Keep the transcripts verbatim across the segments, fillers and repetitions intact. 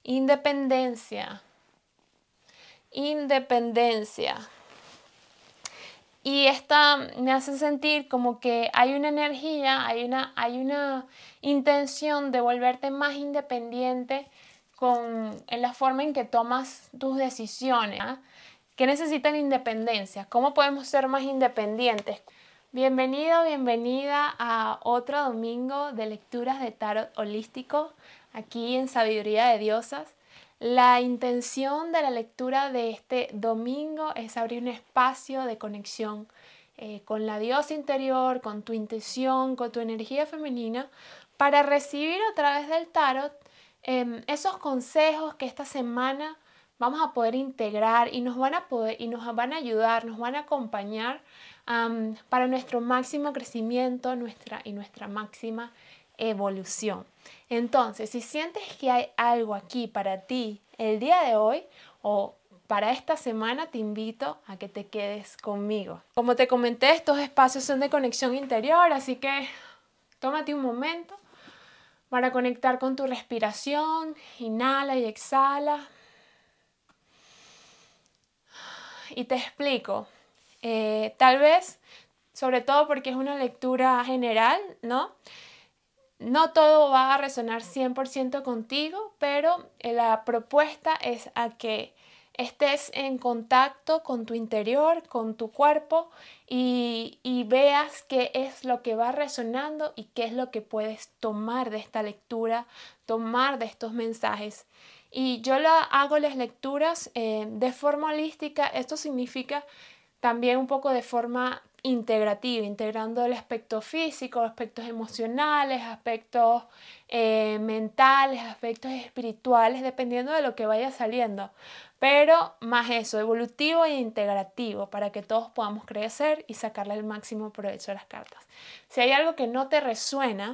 independencia, independencia. Y esta me hace sentir como que hay una energía, hay una, hay una intención de volverte más independiente con, en la forma en que tomas tus decisiones. ¿Ah? ¿Qué necesitan independencia? ¿Cómo podemos ser más independientes? Bienvenido, bienvenida a otro domingo de lecturas de tarot holístico aquí en Sabiduría de Diosas. La intención de la lectura de este domingo es abrir un espacio de conexión eh, con la diosa interior, con tu intuición, con tu energía femenina, para recibir a través del tarot eh, esos consejos que esta semana vamos a poder integrar y nos van a poder y nos van a ayudar, nos van a acompañar um, para nuestro máximo crecimiento nuestra, y nuestra máxima evolución. Entonces, si sientes que hay algo aquí para ti el día de hoy o para esta semana, te invito a que te quedes conmigo. Como te comenté, estos espacios son de conexión interior, así que tómate un momento para conectar con tu respiración. Inhala y exhala. Y te explico. Eh, tal vez, sobre todo porque es una lectura general, ¿no? No todo va a resonar cien por ciento contigo, pero la propuesta es a que estés en contacto con tu interior, con tu cuerpo y, y veas qué es lo que va resonando y qué es lo que puedes tomar de esta lectura, tomar de estos mensajes. Y yo la hago las lecturas eh, de forma holística. Esto significa también un poco de forma integrativa, integrando el aspecto físico, aspectos emocionales, aspectos eh, mentales, aspectos espirituales, dependiendo de lo que vaya saliendo. Pero más eso, evolutivo e integrativo, para que todos podamos crecer y sacarle el máximo provecho a las cartas. Si hay algo que no te resuena,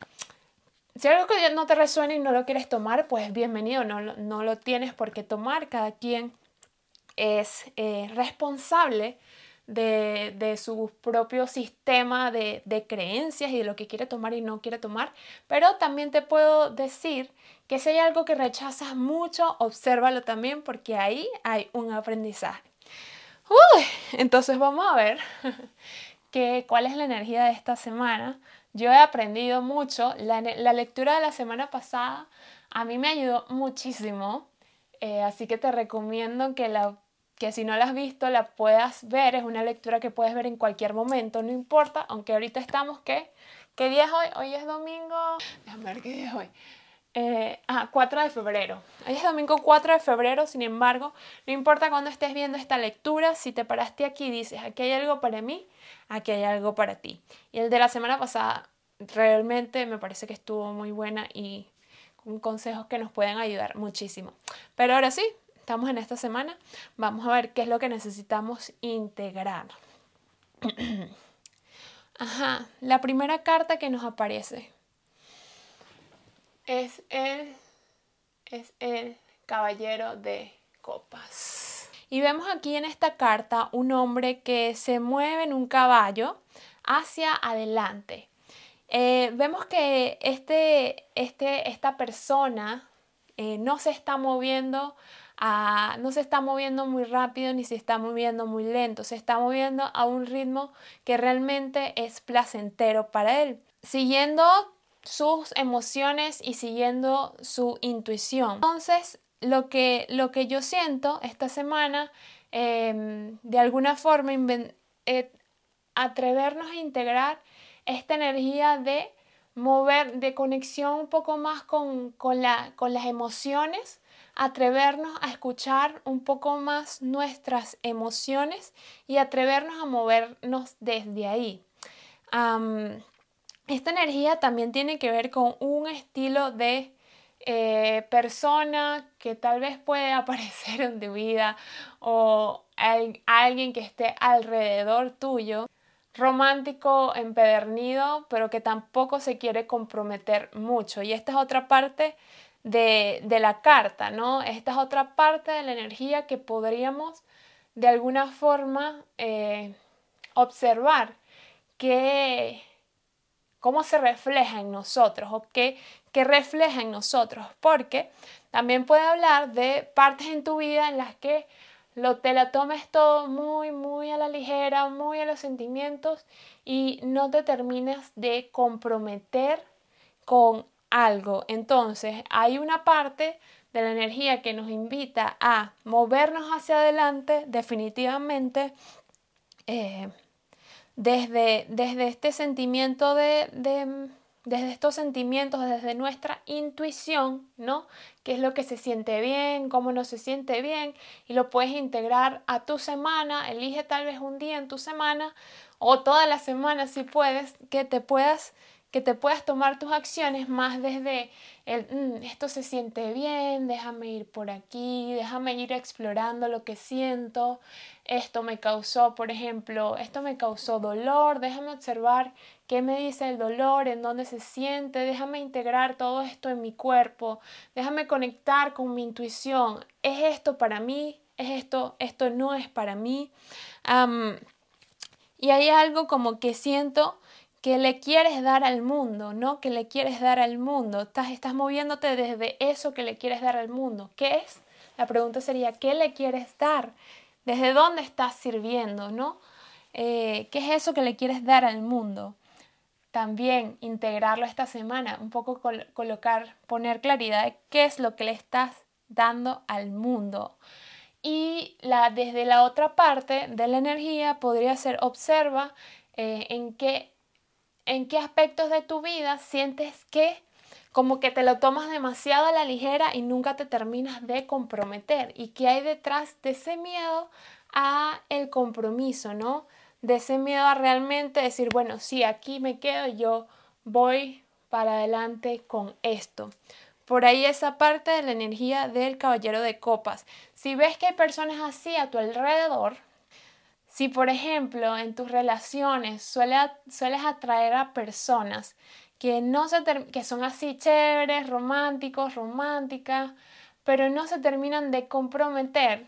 si hay algo que no te resuena y no lo quieres tomar, pues bienvenido, no, no lo tienes por qué tomar. Cada quien es eh, responsable de, de su propio sistema de, de creencias y de lo que quiere tomar y no quiere tomar. Pero también te puedo decir que si hay algo que rechazas mucho, obsérvalo también, porque ahí hay un aprendizaje. Uy, entonces vamos a ver que, cuál es la energía de esta semana. Yo he aprendido mucho. La, la lectura de la semana pasada a mí me ayudó muchísimo. Eh, así que te recomiendo que, la, que si no la has visto la puedas ver. Es una lectura que puedes ver en cualquier momento, no importa. Aunque ahorita estamos, ¿qué? ¿Qué día es hoy? Hoy es domingo. Déjame ver qué día es hoy. Eh, ah, cuatro de febrero. Hoy es domingo cuatro de febrero, sin embargo, no importa cuando estés viendo esta lectura, si te paraste aquí y dices, aquí hay algo para mí, aquí hay algo para ti. Y el de la semana pasada realmente me parece que estuvo muy buena y con consejos que nos pueden ayudar muchísimo. Pero ahora sí, estamos en esta semana, vamos a ver qué es lo que necesitamos integrar. Ajá, la primera carta que nos aparece es el, es el caballero de copas. Y vemos aquí en esta carta un hombre que se mueve en un caballo hacia adelante. Eh, vemos que este, este, esta persona eh, no se está moviendo a, no se está moviendo muy rápido ni se está moviendo muy lento, se está moviendo a un ritmo que realmente es placentero para él, siguiendo sus emociones y siguiendo su intuición. Entonces, lo que, lo que yo siento esta semana, eh, de alguna forma, eh, atrevernos a integrar esta energía de mover, de conexión un poco más con, con, la, con las emociones, atrevernos a escuchar un poco más nuestras emociones y atrevernos a movernos desde ahí. Um, esta energía también tiene que ver con un estilo de eh, persona que tal vez puede aparecer en tu vida o al, alguien que esté alrededor tuyo, romántico, empedernido, pero que tampoco se quiere comprometer mucho. Y esta es otra parte de, de la carta, ¿no? Esta es otra parte de la energía que podríamos de alguna forma eh, observar que cómo se refleja en nosotros o qué, qué refleja en nosotros, porque también puede hablar de partes en tu vida en las que lo, te la tomes todo muy, muy a la ligera, muy a los sentimientos y no te terminas de comprometer con algo. Entonces, hay una parte de la energía que nos invita a movernos hacia adelante, definitivamente, eh, desde, desde este sentimiento de, de, desde estos sentimientos, desde nuestra intuición, ¿no? ¿Qué es lo que se siente bien? ¿Cómo no se siente bien? Y lo puedes integrar a tu semana. Elige tal vez un día en tu semana o toda la semana si puedes, que te puedas que te puedas tomar tus acciones más desde el, mm, esto se siente bien, déjame ir por aquí, déjame ir explorando lo que siento, esto me causó, por ejemplo, esto me causó dolor, déjame observar qué me dice el dolor, en dónde se siente, déjame integrar todo esto en mi cuerpo, déjame conectar con mi intuición, ¿es esto para mí? ¿Es esto? ¿Esto no es para mí? Um, y hay algo como que siento que le quieres dar al mundo, ¿no? Que le quieres dar al mundo. Estás, estás moviéndote desde eso que le quieres dar al mundo. ¿Qué es? La pregunta sería, ¿qué le quieres dar? ¿Desde dónde estás sirviendo, no? Eh, ¿Qué es eso que le quieres dar al mundo? También integrarlo esta semana, un poco col- colocar, poner claridad de qué es lo que le estás dando al mundo. Y la, desde la otra parte de la energía podría ser observa eh, en qué ¿En qué aspectos de tu vida sientes que como que te lo tomas demasiado a la ligera y nunca te terminas de comprometer? ¿Y qué hay detrás de ese miedo a el compromiso, ¿no? De ese miedo a realmente decir, bueno, sí, aquí me quedo, yo voy para adelante con esto. Por ahí esa parte de la energía del caballero de copas. Si ves que hay personas así a tu alrededor, si, por ejemplo, en tus relaciones suele, sueles atraer a personas que, no se que son así chéveres, románticos, románticas, pero no se terminan de comprometer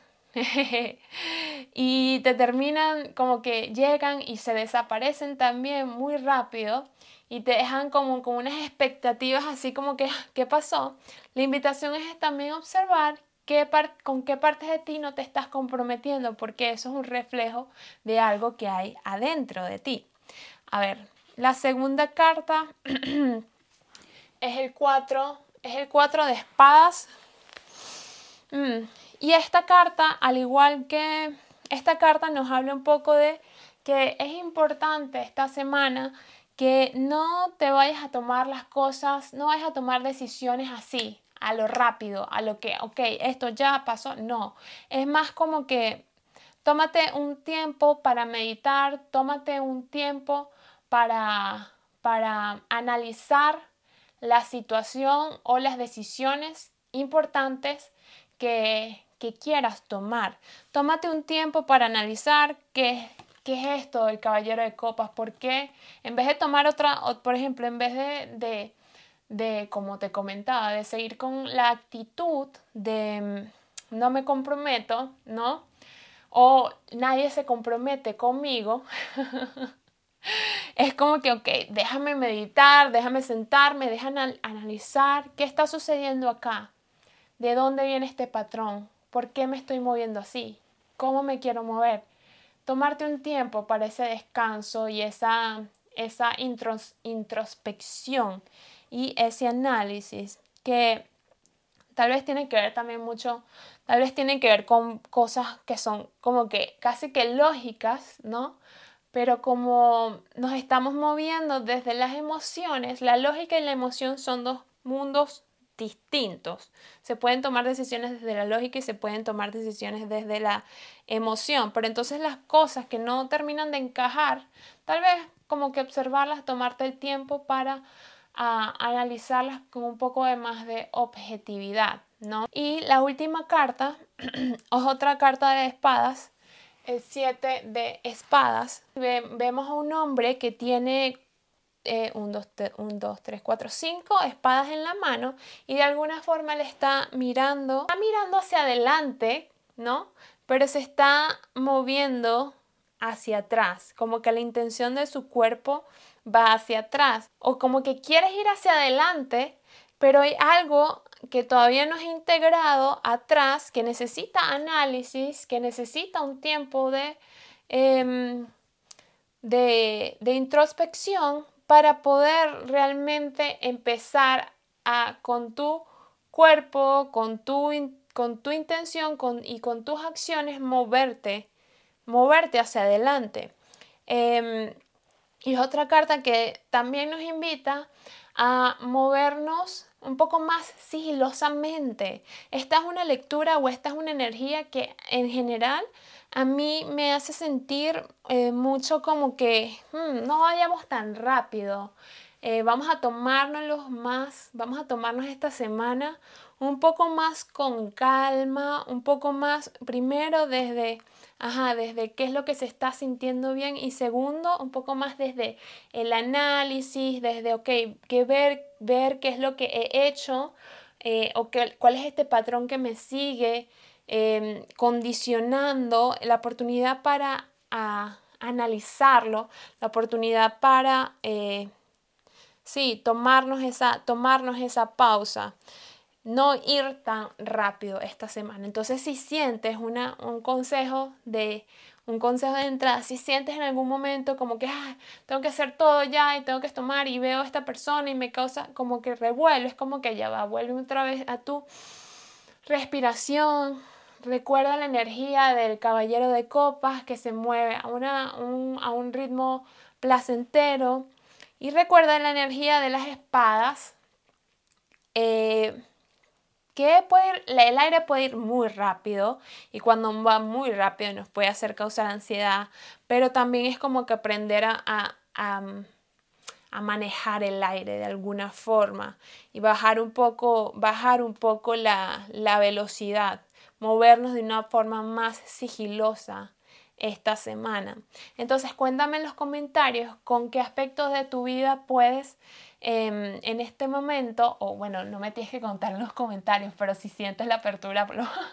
y te terminan como que llegan y se desaparecen también muy rápido y te dejan como con unas expectativas así como que ¿qué pasó? La invitación es también observar ¿Qué con qué partes de ti no te estás comprometiendo? Porque eso es un reflejo de algo que hay adentro de ti. A ver, la segunda carta es el cuatro, es el cuatro de espadas. Mm. Y esta carta, al igual que esta carta, nos habla un poco de que es importante esta semana que no te vayas a tomar las cosas, no vayas a tomar decisiones así, a lo rápido, a lo que, ok, esto ya pasó. No, es más como que tómate un tiempo para meditar, tómate un tiempo para, para analizar la situación o las decisiones importantes que, que quieras tomar. Tómate un tiempo para analizar qué, qué es esto del caballero de copas, por qué en vez de tomar otra, o por ejemplo, en vez de, de, de, como te comentaba, de seguir con la actitud de no me comprometo, ¿no? O nadie se compromete conmigo, es como que, ok, déjame meditar, déjame sentarme, déjame analizar qué está sucediendo acá, de dónde viene este patrón, por qué me estoy moviendo así, cómo me quiero mover. Tomarte un tiempo para ese descanso y esa, esa intros, introspección y ese análisis que tal vez tiene que ver también mucho, tal vez tiene que ver con cosas que son como que casi que lógicas, ¿no? Pero como nos estamos moviendo desde las emociones, la lógica y la emoción son dos mundos distintos. Se pueden tomar decisiones desde la lógica y se pueden tomar decisiones desde la emoción, pero entonces las cosas que no terminan de encajar, tal vez como que observarlas, tomarte el tiempo para a analizarlas con un poco de más de objetividad, ¿no? Y la última carta es otra carta de espadas, el siete de espadas. Ve, vemos a un hombre que tiene eh, un, dos, un, dos, tres, cuatro, cinco espadas en la mano y de alguna forma le está mirando, está mirando hacia adelante, ¿no? Pero se está moviendo hacia atrás, como que la intención de su cuerpo va hacia atrás. O como que quieres ir hacia adelante, pero hay algo que todavía no es integrado atrás, que necesita análisis, que necesita un tiempo de, eh, de, de introspección para poder realmente empezar a, con tu cuerpo, con tu, con tu intención con, y con tus acciones, moverte, moverte hacia adelante. Eh, y es otra carta que también nos invita a movernos un poco más sigilosamente. Esta es una lectura o esta es una energía que en general a mí me hace sentir eh, mucho como que hmm, no vayamos tan rápido. Eh, vamos a tomárnoslos más, vamos a tomarnos esta semana un poco más con calma, un poco más primero desde, ajá, desde qué es lo que se está sintiendo bien y segundo, un poco más desde el análisis, desde, ok, que ver, ver qué es lo que he hecho eh, o que, cuál es este patrón que me sigue eh, condicionando la oportunidad para a, analizarlo, la oportunidad para... Eh, Sí, tomarnos esa, tomarnos esa pausa, no ir tan rápido esta semana. Entonces, si sientes una, un consejo de un consejo de entrada, si sientes en algún momento como que ah, tengo que hacer todo ya y tengo que tomar y veo a esta persona y me causa como que revuelo, es como que ya va, vuelve otra vez a tu respiración. Recuerda la energía del caballero de copas que se mueve a, una, un, a un ritmo placentero. Y recuerda la energía de las espadas, eh, que puede ir, el aire puede ir muy rápido y cuando va muy rápido nos puede hacer causar ansiedad, pero también es como que aprender a, a, a, a manejar el aire de alguna forma y bajar un poco, bajar un poco la, la velocidad, movernos de una forma más sigilosa esta semana. Entonces cuéntame en los comentarios con qué aspectos de tu vida puedes eh, en este momento, o bueno, no me tienes que contar en los comentarios, pero si sientes la apertura,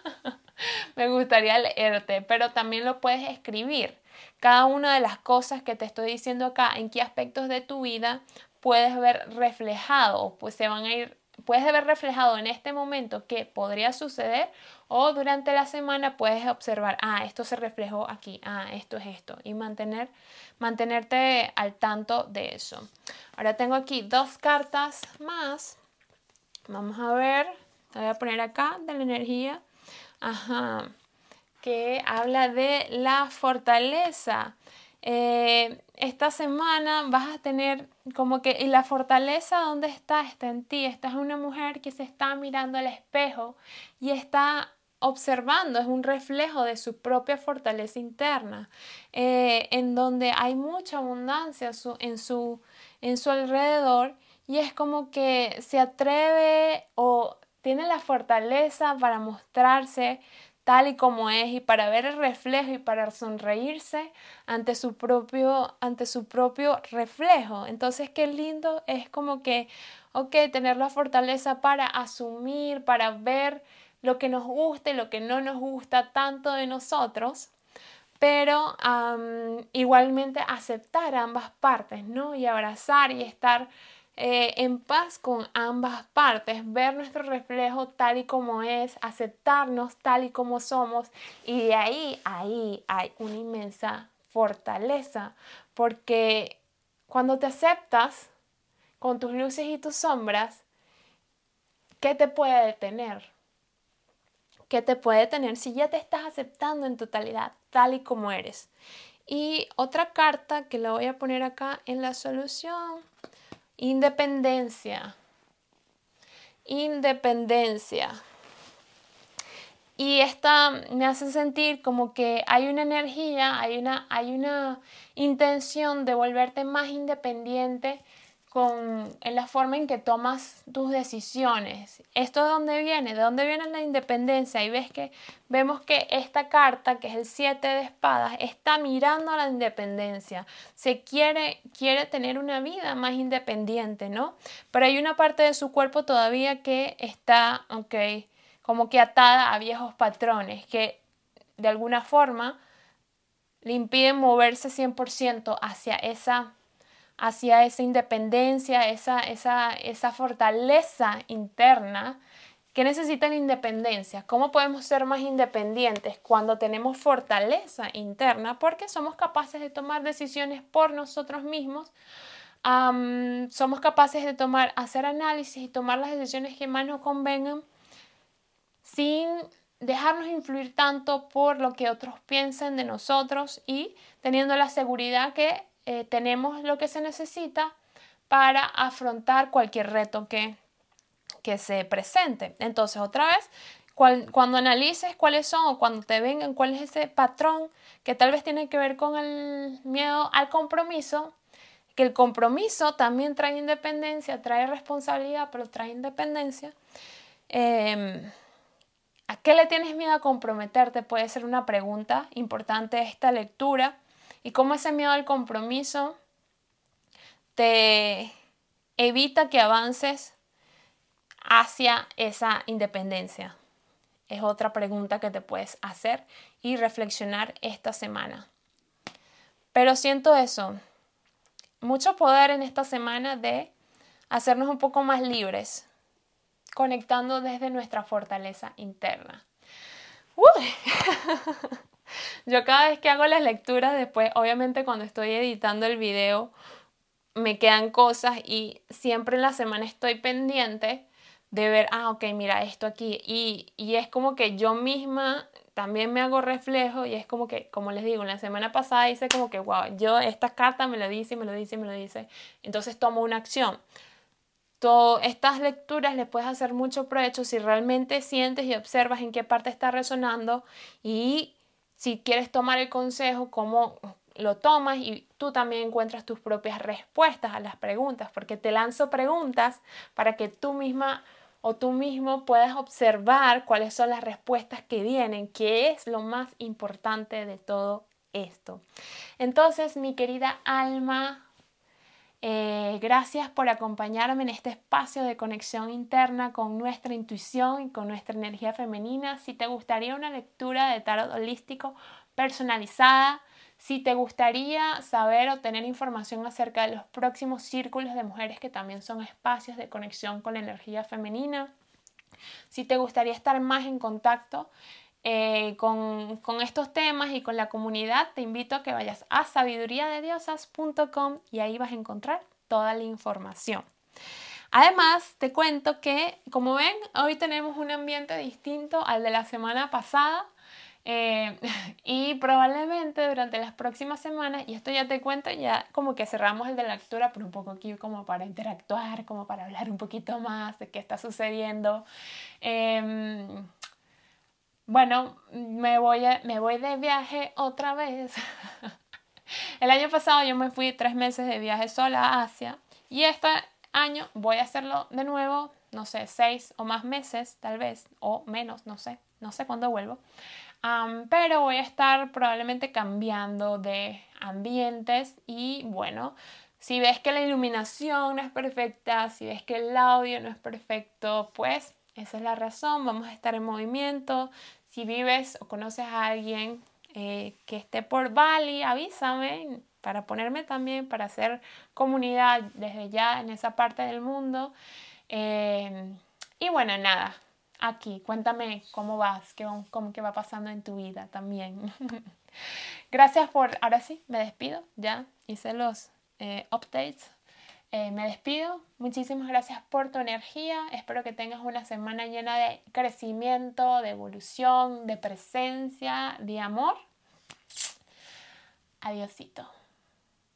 me gustaría leerte, pero también lo puedes escribir. Cada una de las cosas que te estoy diciendo acá, en qué aspectos de tu vida puedes ver reflejado, pues se van a ir, puedes ver reflejado en este momento que podría suceder o durante la semana puedes observar, ah, esto se reflejó aquí, ah, esto es esto y mantener, mantenerte al tanto de eso. Ahora tengo aquí dos cartas más. Vamos a ver, te voy a poner acá de la energía. Ajá, que habla de la fortaleza. Eh, esta semana vas a tener como que, ¿y la fortaleza dónde está? Está en ti. Esta es una mujer que se está mirando al espejo y está observando, es un reflejo de su propia fortaleza interna, eh, en donde hay mucha abundancia su, en, su, en su alrededor y es como que se atreve o tiene la fortaleza para mostrarse tal y como es y para ver el reflejo y para sonreírse ante su propio, ante su propio reflejo. Entonces qué lindo es como que, ok, tener la fortaleza para asumir, para ver lo que nos gusta y lo que no nos gusta tanto de nosotros, pero um, igualmente aceptar ambas partes, ¿no? Y abrazar y estar eh, en paz con ambas partes, ver nuestro reflejo tal y como es, aceptarnos tal y como somos y de ahí, ahí hay una inmensa fortaleza, porque cuando te aceptas con tus luces y tus sombras, ¿qué te puede detener? ¿Qué te puede detener si ya te estás aceptando en totalidad, tal y como eres? Y otra carta que la voy a poner acá en la solución, independencia. Independencia. Y esta me hace sentir como que hay una energía, hay una, hay una intención de volverte más independiente con, en la forma en que tomas tus decisiones. ¿Esto de dónde viene? ¿De dónde viene la independencia? Y ves que vemos que esta carta, que es el siete de espadas, está mirando a la independencia. Se quiere, quiere tener una vida más independiente, ¿no? Pero hay una parte de su cuerpo todavía que está, ok, como que atada a viejos patrones que de alguna forma le impiden moverse cien por ciento hacia esa hacia esa independencia, esa, esa, esa fortaleza interna que necesitan independencia. ¿Cómo podemos ser más independientes? Cuando tenemos fortaleza interna, porque somos capaces de tomar decisiones por nosotros mismos, um, somos capaces de tomar, hacer análisis y tomar las decisiones que más nos convengan sin dejarnos influir tanto por lo que otros piensen de nosotros y teniendo la seguridad que eh, tenemos lo que se necesita para afrontar cualquier reto que, que se presente. Entonces, otra vez, cual, cuando analices cuáles son o cuando te vengan cuál es ese patrón que tal vez tiene que ver con el miedo al compromiso, que el compromiso también trae independencia, trae responsabilidad, pero trae independencia. Eh, ¿A qué le tienes miedo a comprometerte? Puede ser una pregunta importante de esta lectura. Y cómo ese miedo al compromiso te evita que avances hacia esa independencia. Es otra pregunta que te puedes hacer y reflexionar esta semana. Pero siento eso, mucho poder en esta semana de hacernos un poco más libres, conectando desde nuestra fortaleza interna. Uy. Yo cada vez que hago las lecturas, después, obviamente cuando estoy editando el video, me quedan cosas y siempre en la semana estoy pendiente de ver, ah, ok, mira esto aquí. Y, y es como que yo misma también me hago reflejo y es como que, como les digo, la semana pasada hice como que, wow, yo esta carta me lo dice, me lo dice, me lo dice. Entonces tomo una acción. Todas estas lecturas les puedes hacer mucho provecho si realmente sientes y observas en qué parte está resonando y si quieres tomar el consejo, cómo lo tomas y tú también encuentras tus propias respuestas a las preguntas, porque te lanzo preguntas para que tú misma o tú mismo puedas observar cuáles son las respuestas que vienen, que es lo más importante de todo esto. Entonces, mi querida alma, Eh, gracias por acompañarme en este espacio de conexión interna con nuestra intuición y con nuestra energía femenina. Si te gustaría una lectura de tarot holístico personalizada, si te gustaría saber o tener información acerca de los próximos círculos de mujeres que también son espacios de conexión con la energía femenina, si te gustaría estar más en contacto Eh, con, con estos temas y con la comunidad, te invito a que vayas a sabiduría de diosas punto com y ahí vas a encontrar toda la información. Además, te cuento que, como ven, hoy tenemos un ambiente distinto al de la semana pasada eh, y probablemente durante las próximas semanas, y esto ya te cuento, ya como que cerramos el de la lectura, pero un poco aquí como para interactuar, como para hablar un poquito más de qué está sucediendo. Eh, Bueno, me voy, a, me voy de viaje otra vez. El año pasado yo me fui tres meses de viaje sola a Asia y este año voy a hacerlo de nuevo, no sé, seis o más meses tal vez, o menos, no sé, no sé cuándo vuelvo. Um, pero voy a estar probablemente cambiando de ambientes y bueno, si ves que la iluminación no es perfecta, si ves que el audio no es perfecto, pues esa es la razón, vamos a estar en movimiento. Si vives o conoces a alguien eh, que esté por Bali, avísame para ponerme también, para hacer comunidad desde ya en esa parte del mundo. Eh, y bueno, nada, aquí, cuéntame cómo vas, qué, cómo, qué va pasando en tu vida también. Gracias por, ahora sí, me despido, ya hice los eh, updates. Eh, me despido, muchísimas gracias por tu energía, espero que tengas una semana llena de crecimiento, de evolución, de presencia, de amor. Adiósito.